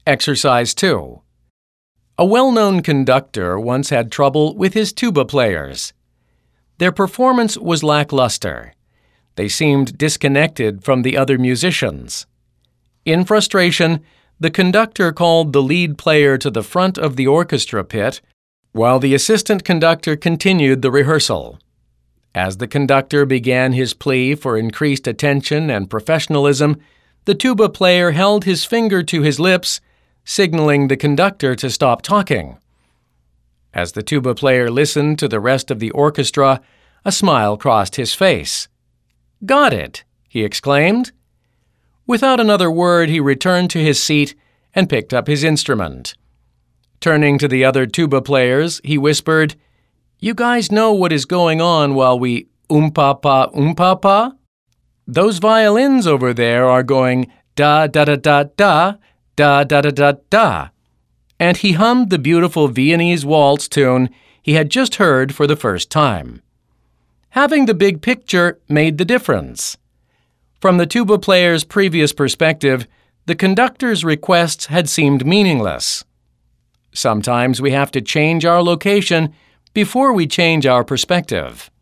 Exercise 2. A well-known conductor once had trouble with his tuba players. Their performance was lackluster. They seemed disconnected from the other musicians. In frustration, the conductor called the lead player to the front of the orchestra pit, while the assistant conductor continued the rehearsal. As the conductor began his plea for increased attention and professionalism, the tuba player held his finger to his lips, signaling the conductor to stop talking. As the tuba player listened to the rest of the orchestra, a smile crossed his face. "Got it!" he exclaimed. Without another word, he returned to his seat and picked up his instrument. Turning to the other tuba players, he whispered, "You guys know what is going on while we pa pa? Those violins over there are going da-da-da-da-da, da-da-da-da-da." And he hummed the beautiful Viennese waltz tune he had just heard for the first time. Having the big picture made the difference. From the tuba player's previous perspective, the conductor's requests had seemed meaningless. Sometimes we have to change our location before we change our perspective.